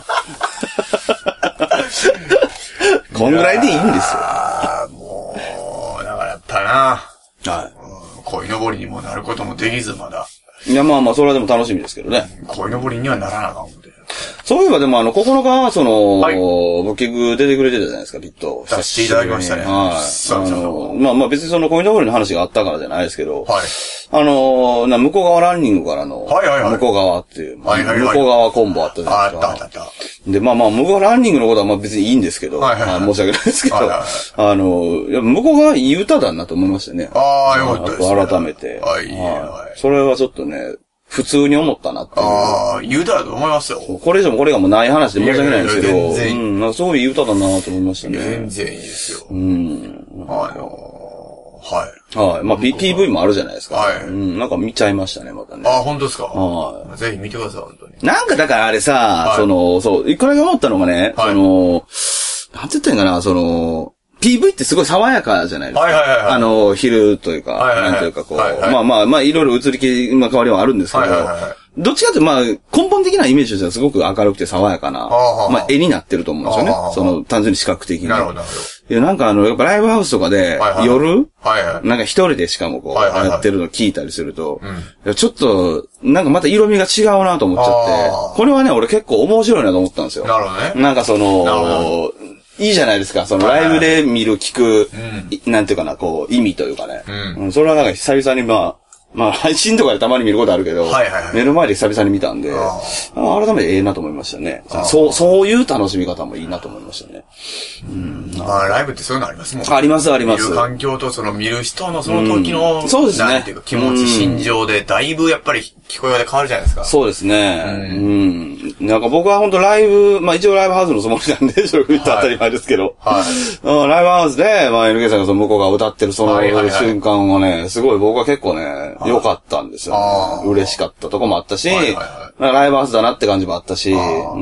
Speaker 1: こんぐらいでいいんですよ。
Speaker 2: ああ、もう、だからやっぱな。はい。鯉のぼりにもなることもできず、まだ。
Speaker 1: いや、まあまあ、それはでも楽しみですけどね。
Speaker 2: 鯉のぼりにはならなあかんので。
Speaker 1: そういえばでもあの、ここのかは、その、はい、僕結局出てくれてたじゃないですか、ピット。
Speaker 2: 出していただきましたね。
Speaker 1: はい。そうそう。まあまあ別にその鯉のぼりの話があったからじゃないですけど。はい。あの、な、向こう側ランニングからの、はいはいはい。向こう側っていう、はいはいはい。向こう側コンボあったじゃないですか。あったあったあった。で、まあまあ、向こうランニングのことはまあ別にいいんですけど、はいはいはい。申し訳ないですけど、はいはいはい。あの、いや向こう側いい歌だなと思いましたね。ああ、よかったですね。改めて。はい、はい。それはちょっとね、普通に思ったなっていう。
Speaker 2: ああ、言うたらと思いますよ。
Speaker 1: これ以上もこれがもうない話で申し訳ないんですけど、全然うん、すごいいい歌だなと思いましたね。
Speaker 2: 全然いいですよ。うん。あのー、はい。
Speaker 1: はい。まあ、ピーブイ もあるじゃないですか。はい。うん、なんか見ちゃいましたね、またね。
Speaker 2: ああ、本当ですか？はい。ぜひ見てください、本当に。
Speaker 1: なんかだからあれさ、はい、その、そう、これが思ったのがね、はい、その、なんて言ったんかな、その、 ピーブイ ってすごい爽やかじゃないですか。はいはいはい、はい。あの、昼というか、はいはいはい、なんというかこう、はいはい、まあまあまあ、いろいろ映り気、まあ変わりはあるんですけど、はいはいはい、どっちかというとまあ、根本的なイメージとしてはすごく明るくて爽やかな、まあ絵になってると思うんですよね。その、単純に視覚的に。なるほどなるほど。いや、なんかあの、やっぱライブハウスとかで、はいはい、夜、はいはい、なんか一人でしかもこう、はいはいはい、やってるの聞いたりすると、うん、いやちょっと、なんかまた色味が違うなと思っちゃって、これはね、俺結構面白いなと思ったんですよ。なるほどね。なんかその、いいじゃないですか。そのライブで見る、聞く、うん、なんていうかな、こう、意味というかね。うん。それはなんか久々にまあ、まあ配信とかでたまに見ることあるけど、はいはいはい、目の前で久々に見たんで、あ改めてええなと思いましたね。そう、そういう楽しみ方もいいなと思いましたね。うん。
Speaker 2: まあライブってそういうのありますもんね。
Speaker 1: ありますあります。
Speaker 2: 見る環境とその見る人のその時の、うん、そうですね。なんていうか気持ち、心情でだいぶやっぱり聞こえで変わるじゃないですか。
Speaker 1: そうですね。うん。うん、なんか僕は本当ライブ、まあ一応ライブハウスのつもりなんで、それ言ったら当たり前ですけど、はいはい、ライブハウスで、まあ エヌケー さんがその向こうが歌ってるその瞬間はね、すごい僕は結構ね、良かったんですよ、ね。嬉しかったとこもあったし、はいはいはい、ライブハウスだなって感じもあったし、うん、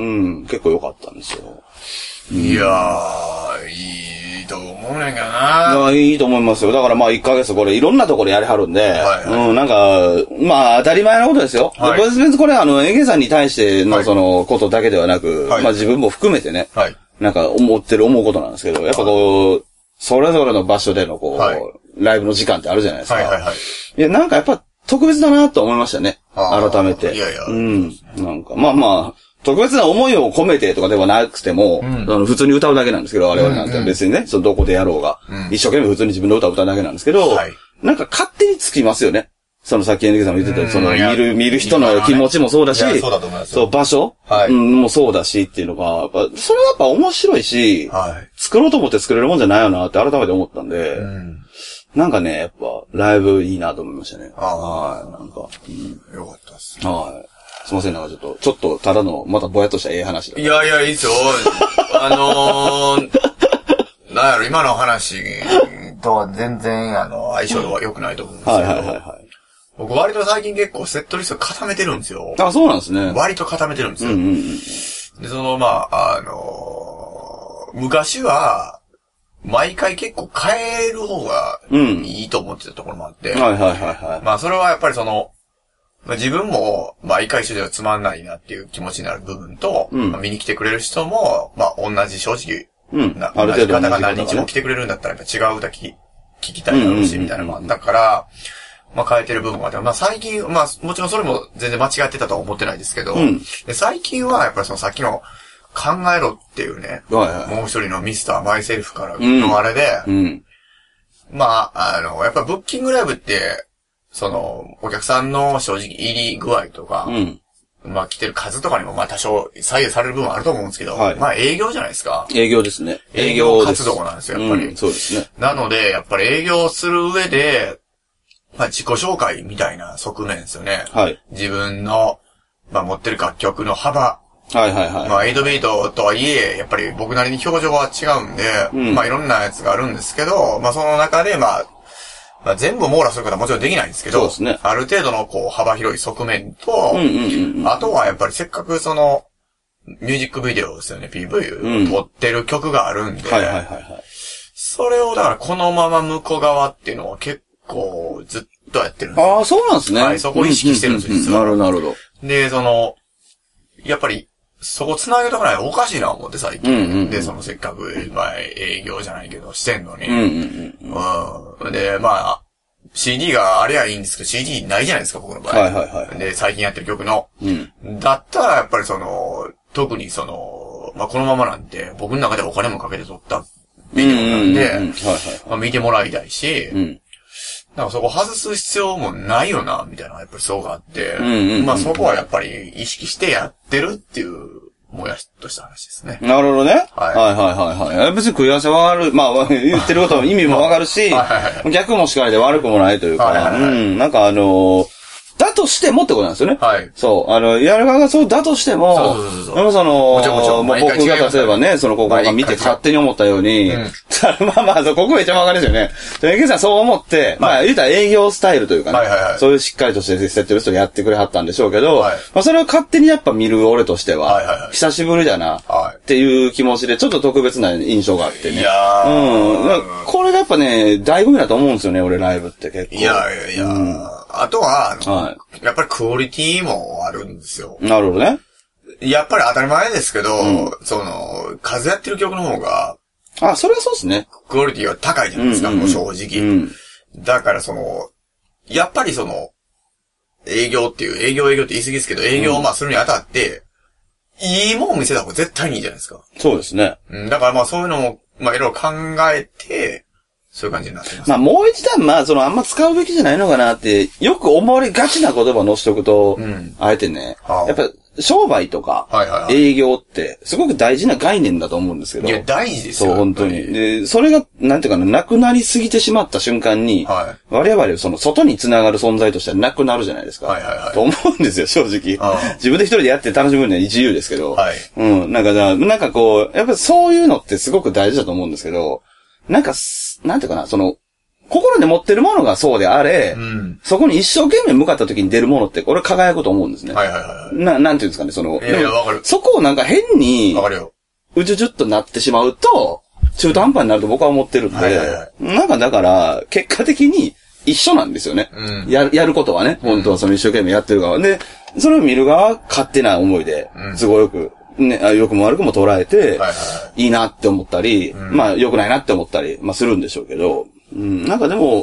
Speaker 1: 結構良かったんですよ。
Speaker 2: いやー、いいと思うねんけどな。
Speaker 1: いいと思いますよ。だからまあいっかげつこれいろんなところやりはるんで、はいはい、うん、なんか、まあ当たり前のことですよ。はい、別々これあの、エゲさんに対してのそのことだけではなく、はい、まあ自分も含めてね、はい、なんか思ってる思うことなんですけど、やっぱこう、それぞれの場所でのこう、はい、ライブの時間ってあるじゃないですか。はいはいはい、いや、なんかやっぱ特別だなと思いましたね。改めて。いやいや。うん。なんか、まあまあ、特別な思いを込めてとかではなくても、うん、あの普通に歌うだけなんですけど、我々なんて別にね、うんうん、そのどこでやろうが、うん、一生懸命普通に自分の歌を歌うだけなんですけど、はい、なんか勝手につきますよね。そのさっきエヌケーさんも言ってた、その見る、見る人の気持ちもそうだし、そうだと思います。そう、場所、はい、うん、もそうだしっていうのが、やっぱそれはやっぱ面白いし、はい、作ろうと思って作れるもんじゃないよなって改めて思ったんで、うん、なんかね、やっぱライブいいなと思いましたね。はい、なんか、
Speaker 2: うん、よかったです。
Speaker 1: はい。すいません、なんかちょっと、ちょっと、ただの、またぼやっとしたええ話だ。
Speaker 2: いやいや、いいですよ。あのー、なんやろ、今の話とは全然、あの、相性は良くないと思うんですけど、はいはいはいはい。僕割と最近結構セットリスト固めてるんですよ。
Speaker 1: あ、そうなんですね。
Speaker 2: 割と固めてるんですよ。うんうんうん、で、その、まあ、あのー、昔は、毎回結構変える方がいいと思ってたところもあって、うん、はいはいはいはい。まあ、それはやっぱりその、自分も、まあ、一回一緒ではつまんないなっていう気持ちになる部分と、うんまあ、見に来てくれる人も、まあ、同じ正直、うん、な同じ方が何日も来てくれるんだったら、やっぱ違う歌聞き、聞きたいだろうし、みたいなのもあったから、まあ、変えてる部分があって、まあ、最近、まあ、もちろんそれも全然間違ってたとは思ってないですけど、うん、で最近は、やっぱりそのさっきの、考えろっていうね、はいはい、もう一人のミスターマイセルフからのあれで、うんうん、まあ、あの、やっぱブッキングライブって、その、お客さんの正直入り具合とか、うん、まあ来てる数とかにもまあ多少左右される部分はあると思うんですけど、はい、まあ営業じゃないですか。
Speaker 1: 営業ですね。
Speaker 2: 営業活動なんですよ、やっぱり、
Speaker 1: うん。そうですね。
Speaker 2: なので、やっぱり営業する上で、まあ自己紹介みたいな側面ですよね。はい。自分の、まあ持ってる楽曲の幅。はいはいはい。まあエイトビートとはいえ、やっぱり僕なりに表情は違うんで、うん、まあいろんなやつがあるんですけど、まあその中でまあ、まあ、全部網羅することはもちろんできないんですけど、そうですね。ある程度のこう幅広い側面と、うんうんうん、あとはやっぱりせっかくその、ミュージックビデオですよね、ピーブイ を撮ってる曲があるんで、うん、はいはいはいはい。それをだからこのまま向こう側っていうのは結構ずっとやってるんですよ。
Speaker 1: ああ、そうなんですね。
Speaker 2: はい、そこを意識してるんですよ、実は。
Speaker 1: なるほどなるほど。
Speaker 2: で、その、やっぱり、そこ繋げとかないおかしいな思って最近。うんうんうん、で、そのせっかく、まあ営業じゃないけどしてんのに。うんうんうんうん、で、まあ、シーディー があれはいいんですけど、シーディー ないじゃないですか、僕の場合。はいはいはい。で、最近やってる曲の。うん、だったら、やっぱりその、特にその、まあこのままなんて、僕の中でお金もかけて撮ったビデオなんで、まあ見てもらいたいし、うん、なんかそこ外す必要もないよな、みたいなのがやっぱりそうがあって、うんうんうん、まあそこはやっぱり意識してやってるっていう、もやしとした話ですね。
Speaker 1: なるほどね。はい。はいはいはいはい。別に食い合わせわかる、まあ言ってることの意味もわかるし、逆もしかりで悪くもないというか、はいはいはい、うん、なんかあのー、 だとしてもってことなんですよね。
Speaker 2: はい。
Speaker 1: そう。あの、やる側がそうだとしても、そうそうそうそう。でもその、もちろんもちろん。僕が例えばね、その高校が見て勝手に思ったように、うん、まあまあ、ここが一番わかりますよね。池さんそう思って、まあ言うたら営業スタイルというかね、はいはいはい、そういうしっかりとして設定る人がやってくれはったんでしょうけど、はい、まあそれを勝手にやっぱ見る俺としては、はいはいはい、久しぶりだな、はい、っていう気持ちでちょっと特別な印象があってね。いやー。うん。これがやっぱね、醍醐味だと思うんですよね、俺ライブって結構。いやいやいや、うん、あとは、はい、やっぱりクオリティもあるんですよ。なるほどね。やっぱり当たり前ですけど、うん、その、数やってる曲の方が、あ、それはそうですね。クオリティは高いじゃないですか、うんうんうん、もう正直、うん。だからその、やっぱりその、営業っていう、営業営業って言い過ぎですけど、営業をまあするにあたって、うん、いいもん見せた方が絶対にいいじゃないですか。そうですね。うん、だからまあそういうのも、まあいろいろ考えて、そういう感じになってます。まあもう一段、まあそのあんま使うべきじゃないのかなって、よく思われがちな言葉を載せておくと、うん、あえてね、はあ、やっぱ商売とか、営業って、すごく大事な概念だと思うんですけど。いや、大事ですよ。そう、本当に。で、それが、なんていうかな、なくなりすぎてしまった瞬間に、はい、我々、その、外に繋がる存在としてはなくなるじゃないですか。はいはいはい。と思うんですよ、正直。自分で一人でやって楽しむのは自由ですけど。はい。うん。なんか、なんかこう、やっぱりそういうのってすごく大事だと思うんですけど、なんか、なんていうかな、その、心で持ってるものがそうであれ、うん、そこに一生懸命向かった時に出るものって、俺輝くと思うんですね。はいはいはい。な、なんていうんですかね、その、いやいや、わかる。そこをなんか変に、わかるよ。うじゅじゅっとなってしまうと、中途半端になると僕は思ってるんで、はいはいはい、なんかだから、結果的に一緒なんですよね。うん、や、やることはね、本当はその一生懸命やってる側で、それを見る側は勝手な思いで、都合よく、ね、良くも悪くも捉えて、はいはいはい、いいなって思ったり、うん、まあ良くないなって思ったり、まあするんでしょうけど、うん、なんかでも、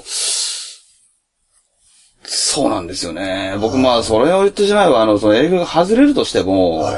Speaker 1: そうなんですよね。僕まあそれを言ってしまえば、あの、その営業が外れるとしても、はい、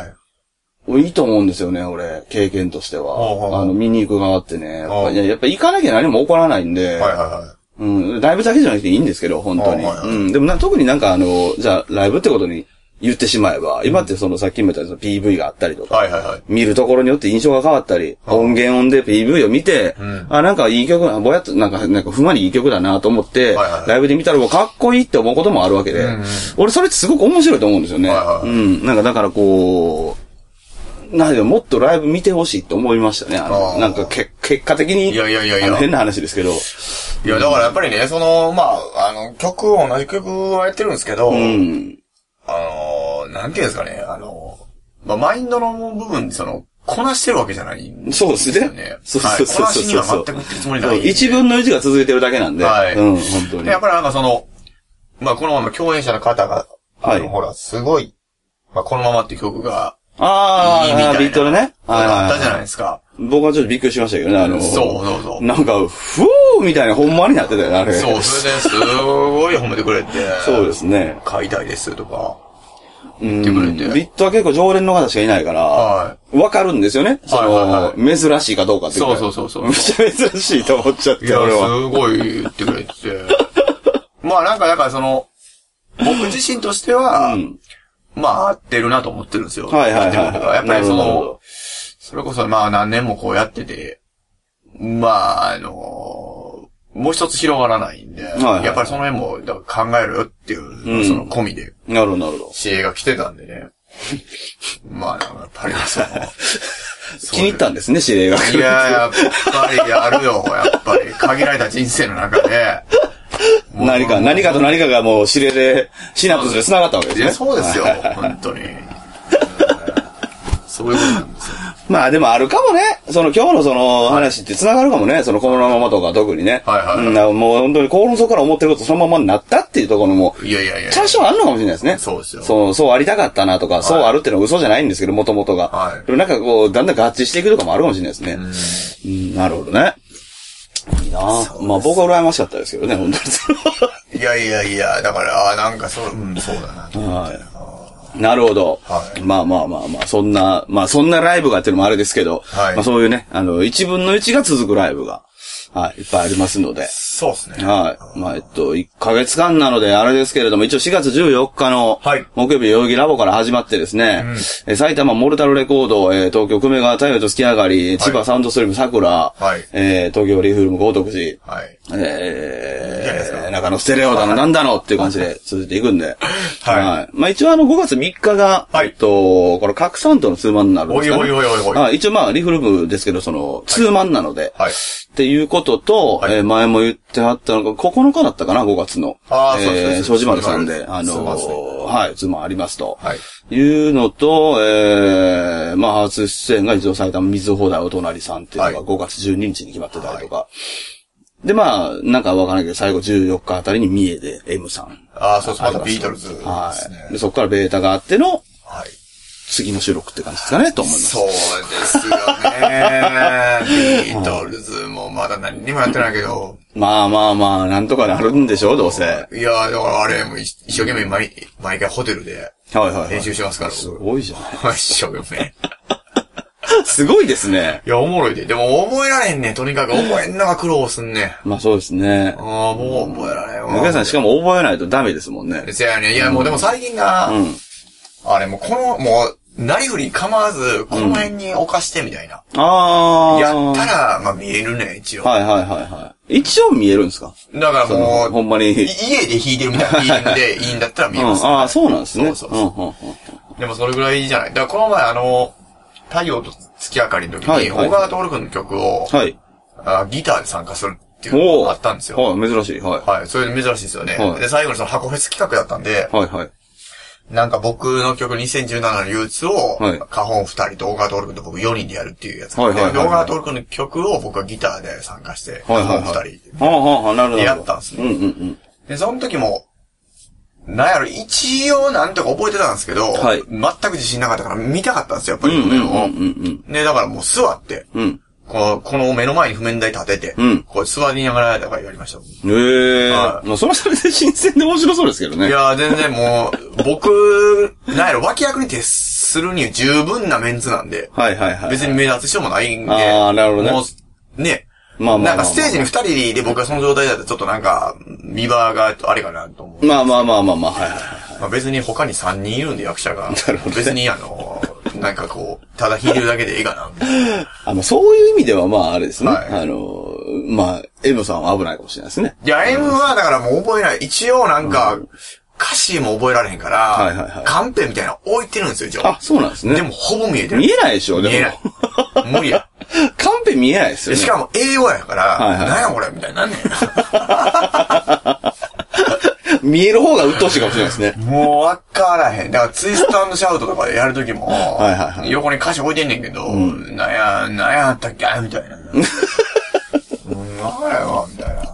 Speaker 1: いいと思うんですよね、俺、経験としては。あの、見に行く側ってね。やっぱ、やっぱ行かなきゃ何も起こらないんで、はいはいはい、うん、ライブだけじゃなくていいんですけど、本当に。はいはい、うん、でもな、特になんかあの、じゃあライブってことに、言ってしまえば、今ってそのさっきも言ったように ピーブイ があったりとか、はいはいはい、見るところによって印象が変わったり、音源音で ピーブイ を見て、うん、あ、なんかいい曲、ぼやっと、なんか、なんかふんわりいい曲だなと思って、はいはい、ライブで見たらもうかっこいいって思うこともあるわけで、うんうん、俺それってすごく面白いと思うんですよね。はいはい、うん。なんかだからこう、なんでもっとライブ見てほしいって思いましたね。あの、あなんかけ結果的に、いやいやいやいや、あの変な話ですけど。いや、だからやっぱりね、その、まあ、あの、曲、同じ曲はやってるんですけど、うんあのー、なんていうんですかね、あのー、まあ、マインドの部分でその、こなしてるわけじゃないんですよね。そうですね。そうそうそうそう。はい、こなしには全くいってるつもりないんで。一分の一が続いてるだけなんで。はい。うん、本当に。やっぱりなんかその、まあ、このまま共演者の方が、あの、はい、ほら、すごい、まあ、このままっていう曲が、ああ、いいみたいな。ビートでね。あったじゃないですか。僕はちょっとびっくりしましたけどね、あの、そうそうそう。なんか、ふーみたいなほんまになってたよね、あれ。そう、それですごい褒めてくれて。そうですね。買いたいですとか。言ってくれて。ビットは結構常連の方しかいないから、はい。わかるんですよね。その、はいはいはい、珍しいかどうかっていうか。そうそうそうそう。めっちゃ珍しいと思っちゃって、いや、俺は。すごい言ってくれて。まあなんか、だからその、僕自身としては、うん、まあ合ってるなと思ってるんですよ。はいはいはい、はい。やっぱりその、それこそまあ何年もこうやってて、まああの、もう一つ広がらないんで、はいはい、やっぱりその辺もだから考えろよっていう、うん、その込みで。なるほどなるほど。指令が来てたんでね。まあ、やっぱりその、気に入ったんですね、指令が来る。いや、やっぱりやるよ、やっぱり。限られた人生の中で。何か、何かと何かがもう指令で、シナプスで繋がったわけですね。いや、そうですよ、本当に。そういうことなんですよ。まあでもあるかもね。その今日のその話って繋がるかもね。そのこのままとか特にね。はいはい、はい、うん。もう本当に心の底から思ってることそのままになったっていうところも。いやいやいや。多少あるのかもしれないですね。そうですよ。そう、そうありたかったなとか、はい、そうあるっていうのは嘘じゃないんですけど、もともとが。はい。でもなんかこう、だんだん合致していくとかもあるかもしれないですね。うん。うん、なるほどね。いいなぁ。まあ僕は羨ましかったですけどね、本当に。いやいやいや、だから、あなんかそう、うん、そうだなと思って。はいなるほど。はい。まあまあまあまあ、そんな、まあそんなライブがっていうのもあれですけど、はい。まあそういうね、あの、一分の一が続くライブが、はい、いっぱいありますので。そうですね。はい。まあえっと、いっかげつかんなのであれですけれども、一応しがつじゅうよっかの、はい。木曜日代々木ラボから始まってですね、うん、え埼玉モルタルレコード、えー、東京久米川太陽と月上がり、はい、千葉サウンドストリーム桜、はい。えー、東京リーフルム豪徳寺、はい。えー、いいじゃないですか。 中のステレオだの、なんだのっていう感じで続いていくんで。
Speaker 2: はい。
Speaker 1: はい。まあ一応あのごがつみっかが、はい、えっと、これ核散闘のツーマンになるんですかね。おいおいおいおいおい。一応まあリフル部ですけど、その、ツーマンなので、はい。っていうことと、はい、えー、前も言ってはったのが、ここのかだったかな、ごがつの。ああ、えー、そうですね。庄司丸さんで、あのー、はい、ツーマンありますと。はい。いうのと、えー、まあ初出演が一応埼玉水放題お隣さんっていうのがごがつじゅうににちに決まってたりとか。はい、で、まあ、なんかわからないけど、最後じゅうよっかあたりに三重で エム さん。ああ、そうです。またビートルズですね。はい。で、そこからベータがあっての、はい。次の収録って感じですかね、と思います。
Speaker 2: そうですよね。ビートルズもまだ何にもやってないけど。
Speaker 1: まあまあまあ、なんとかなるんでしょう、どうせ。
Speaker 2: いや、だからあれ、もう一生懸命毎、毎回ホテルで、はいはい。練習しますから。
Speaker 1: すごいじゃない。
Speaker 2: 一生懸命。
Speaker 1: すごいですね。
Speaker 2: いや、おもろいで。でも覚えられんね。とにかく覚えんのが苦労すんね。
Speaker 1: まあそうですね。
Speaker 2: ああ、もう覚えられんわ。
Speaker 1: 皆さんしかも覚えないとダメですもんね。
Speaker 2: せやね。いや、もうでも最近が、うん。あれもうこの、もう、なりふり構わず、この辺に置かしてみたいな。うん、ああ。やったら、まあ見えるね、一応。
Speaker 1: はいはいはいはい。一応見えるんですか？
Speaker 2: だからもう、
Speaker 1: ほんまに。
Speaker 2: 家で弾いてるみたいなフィーリングでいいんだったら見えます、
Speaker 1: ねうん。ああ、そうなんですね。そうそうそう。うん
Speaker 2: うんうん、でもそれぐらいじゃない。だからこの前あの、太陽と月明かりの時に、はいはい、小川徹君の曲を、はい、あ、ギターで参加するっていうのがあったんですよ。
Speaker 1: はい、珍しい。はい。
Speaker 2: はい、それで珍しいですよね。はい、で、最後にその箱フェス企画だったんで、はいはい。なんか僕の曲にせんじゅうななの憂鬱を、はい、カホンふたりと小川徹君と僕よにんでやるっていうやつで、はいはいはいはい、小川徹君の曲を僕はギターで参加して、はいはいはい、カホンふたりでやったんですね。うんうんうん、で、その時も、なんやろ、一応なんとか覚えてたんですけど、はい、全く自信なかったから見たかったんですよ、やっぱり譜面を。うんうんうんうん、で、だからもう座って、うん、この、この目の前に譜面台立てて、うん、こう座りながらだからやりました。へ
Speaker 1: えー。はい、まあ、それはそれで新鮮で面白そうですけどね。
Speaker 2: いや、全然もう、僕、なんやろ、脇役に徹するには十分なメンツなんで、はいはいはい、はい。別に目立つ必要もないんで、ああ、なるほどね。もう、ね、まあまあまあまあ、なんかステージに二人で僕がその状態だとちょっとなんか、見栄えがあれかなと思う。
Speaker 1: まあまあまあまあまあ、はいはいはい。
Speaker 2: まあ別に他に三人いるんで役者が。なるほど、ね。別にあの、なんかこう、ただ弾いてるだけでいいかな。
Speaker 1: あの、そういう意味ではまああれですね。はい、あの、まあ、M さんは危ないかもしれないですね。
Speaker 2: いや、M はだからもう覚えない。一応なんか、うん、歌詞も覚えられへんから、はいはいはい、カンペみたいなの置いてるんですよ、一応。
Speaker 1: あ、そうなんですね。
Speaker 2: でもほぼ見えてる。
Speaker 1: 見えないでしょ、でも。
Speaker 2: 見えない。無理や。
Speaker 1: カンペ見えないですよね。
Speaker 2: しかも英語やから、はいはい、何やこれみたいになんねん。
Speaker 1: 見える方が鬱陶しいかもしれないですね。
Speaker 2: もうわからへん。だからツイスト&シャウトとかでやるときも、はいはいはい、横に歌詞置いてんねんけど、うん、なんや、なんやったっけみたいな。うん、わからへんわ、みたいな。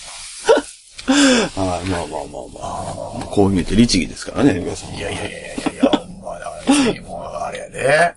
Speaker 1: はい、まあまあまあまあ。こう見えて律儀ですからね、皆さん。
Speaker 2: いやいやいやいやいや、ほんまだから別にもうあれやで。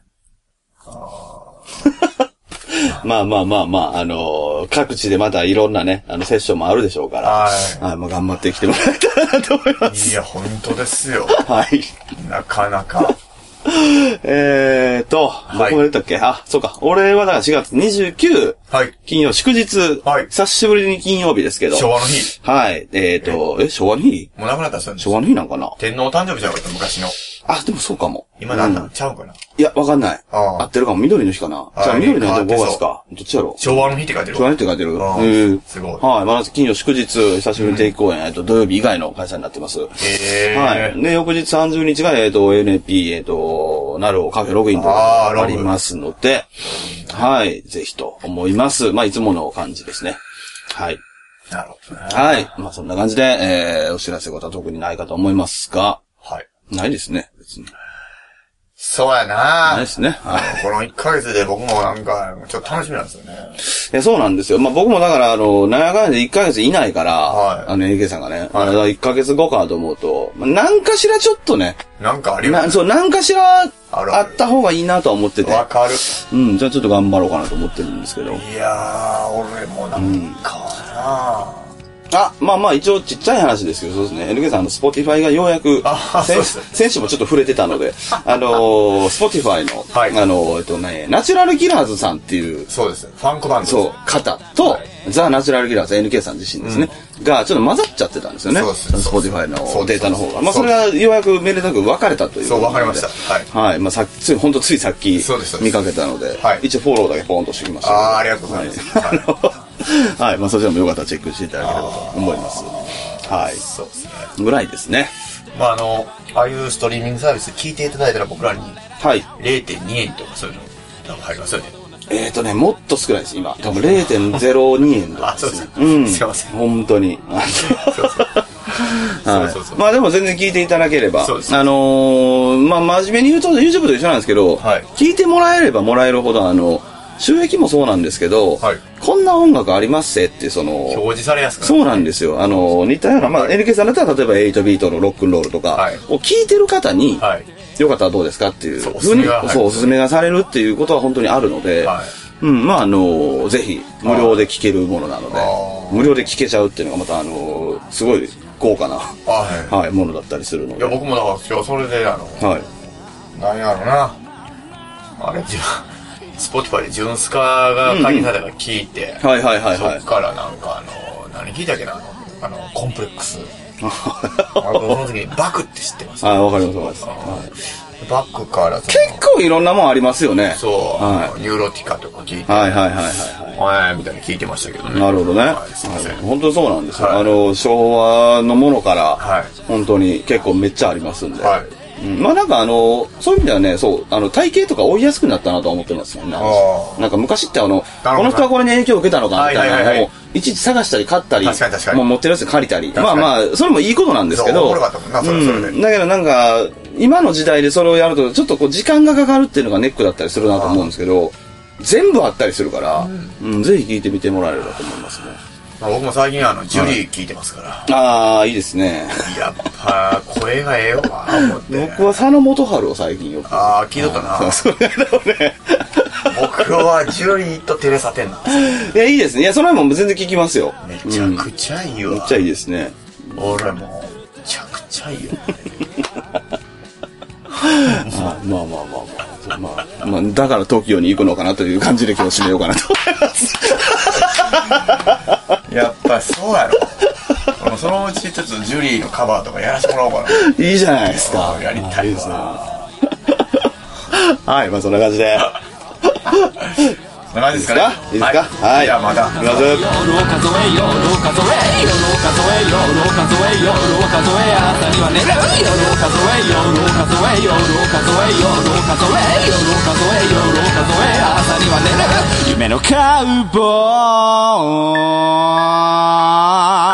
Speaker 1: まあまあまあまあ、あのー、各地でまたいろんなね、あの、セッションもあるでしょうから、はい。はい、まあ頑張ってきてもらえたらなと思います。
Speaker 2: いや、本当ですよ。
Speaker 1: はい。
Speaker 2: なかなか。
Speaker 1: えーと、はい、どこまで言ったっけ？あ、そうか。俺はだからしがつにじゅうくにち、はい、金曜、祝日、はい、久しぶりに金曜日ですけど。
Speaker 2: 昭和の日。
Speaker 1: はい。えーと、え、昭和の日？
Speaker 2: もうなくなったんですよね。
Speaker 1: 昭和の日なんかな？
Speaker 2: 天皇誕生日じゃなかった、昔の。
Speaker 1: あ、でもそうかも。
Speaker 2: 今なんだ、うん、ちゃうかな。
Speaker 1: いや、わかんない。あ合ってるかも。緑の日かな。じゃあ緑の日はごがつか。どっちやろう。
Speaker 2: 昭和の日って書いてる。
Speaker 1: 昭和の日って書いてる。
Speaker 2: うん。すごい。
Speaker 1: はい。まず金曜祝日、久しぶりに定期公演、えっと、土曜日以外の開催になってます。へー。はい。で、翌日さんじゅうにちが、えっと、エヌエーピー、えっと、なるカフェログインとかありますので、はい。ぜひと思います。まあ、いつもの感じですね。はい。
Speaker 2: なるほどね。
Speaker 1: はい。まあ、そんな感じで、えー、お知らせことは特にないかと思いますが、はい。ないですね、別に。
Speaker 2: そうやなぁ。
Speaker 1: ないですね。
Speaker 2: はい。このいっかげつで僕もなんか、ちょっと楽しみなんですよね。
Speaker 1: いや、そうなんですよ。まあ僕もだから、あの、なんやかんやでいっかげつ以内から、はい、あの、エーケー さんがね、はい、いっかげつごかと思うと、まあ、何かしらちょっとね、
Speaker 2: なんかありますね。
Speaker 1: そう、何かしらあった方がいいなとは思ってて。
Speaker 2: わかる。
Speaker 1: うん、じゃあちょっと頑張ろうかなと思ってるんですけど。
Speaker 2: いやー、俺もなんかなぁ。うん
Speaker 1: あ、まあまあ一応ちっちゃい話ですけど、そうですね。エヌケー さん、あの、スポティファイがようやく、先, 先週もちょっと触れてたので、あのー、スポティファイの、はい、あのー、えっとね、ナチュラルキラーズさんっていう、
Speaker 2: そうですね。ファンクバンド。
Speaker 1: そう、方と、はい、ザ・ナチュラルキラーズ、エヌケー さん自身ですね、うん、が、ちょっと混ざっちゃってたんですよね。そうです。スポティファイのデータの方が。まあそれがようやくめでたく分かれたという。
Speaker 2: そう、分かりました。はい。
Speaker 1: はい。まあさっき、つい、ほんとついさっき、見かけたので、はい、一応フォローだけポンとしてきました。
Speaker 2: ああ、ありがとうございます。
Speaker 1: はい。はい、まあそちらもよかったらチェックしていただければと思います。 はい。
Speaker 2: そうですね。
Speaker 1: ぐらいですね。
Speaker 2: まああの、ああいうストリーミングサービス聞いていただいたら僕らに、
Speaker 1: はい。
Speaker 2: れいてんにえんとかそういうの、多分入りますよね。
Speaker 1: えーとね、もっと少ないです、今。多分 れいてんゼロに 円とかですね。
Speaker 2: あ、そうです。うん。すいません。
Speaker 1: 本当に。
Speaker 2: そうそう。
Speaker 1: はい、そうそうそう。まあでも全然聞いていただければ、
Speaker 2: そうです。
Speaker 1: あのー、まあ真面目に言うと YouTube と一緒なんですけど、はい、聞いてもらえればもらえるほど、あの、収益もそうなんですけど、はい、こんな音楽ありますせってその
Speaker 2: 表示されやすくなる、
Speaker 1: そうなんですよ。あの似たような、まあ、エヌケー さんだったら例えばエイトビートのロックンロールとかを聞いてる方に、はい、よかったらどうですかっていうふうにそうおすすめがされるっていうことは本当にあるので、はい、うん、まああのぜひ無料で聴けるものなので無料で聴けちゃうっていうのがまたあのすごい豪華な、はいはい、ものだったりするので。い
Speaker 2: や僕もだから今日それであの、はい、なんやろうなあれスポティファイでジュンスカが解禁されたから聞いて、
Speaker 1: うんうん、はいはいはいはい。
Speaker 2: そっからなんかあの何聞いたっけなあのあのコンプレックス。あその時にバクって知ってます？
Speaker 1: あ、わかりますわかります。はい、
Speaker 2: バックから
Speaker 1: 結構いろんなもんありますよね。
Speaker 2: そう、はい、ニューロティカとか聞いて、
Speaker 1: はいはいはい
Speaker 2: はいはいみたいに聞いてましたけどね。
Speaker 1: なるほどね。はい、すみません。本当にそうなんですよ。はい、あの昭和のものから、はい、本当に結構めっちゃありますんで。はい。うん、まあなんかあのそういう意味ではね、そうあの体型とか追いやすくなったなとは思ってますよね。なんか昔ってあのこの人はこれに影響を受けたのかみたいなのをいちいち探したり買ったり、もう持ってるやつ借りたり、まあまあそれもいいことなんですけど、だけどなんか今の時代でそれをやるとちょっとこう時間がかかるっていうのがネックだったりするなと思うんですけど、全部あったりするから、うんうん、ぜひ聞いてみてもらえればと思いますね。
Speaker 2: まあ、僕も最近あのジュリー聞いてますから、はい、
Speaker 1: ああいいですね。
Speaker 2: やっぱ声がええわ思って。
Speaker 1: 僕は佐野元春を最近よく
Speaker 2: ああ聞いとったな。それだろうね。僕はジュリーとテレサテンなんですよ。
Speaker 1: いやいいですね。いやそれも全然聞きますよ。
Speaker 2: めちゃくちゃいいわ、
Speaker 1: うん、めっちゃいいですね。
Speaker 2: 俺もめちゃくちゃいいよ。
Speaker 1: あまあまあまあまあ、まあ、まあだから トキオ に行くのかなという感じで今日締めようかなと思います。
Speaker 2: やっぱそうやろ。そのうちちょっとジュリーのカバーとかやらせてもらおうかな。
Speaker 1: いいじゃないですか。
Speaker 2: やりたいですね。
Speaker 1: はい、まあそんな感じで。
Speaker 2: そんな感じですかね。
Speaker 1: いいですか。はい。
Speaker 2: じゃあまた。
Speaker 1: いきます。夢のカウボーイ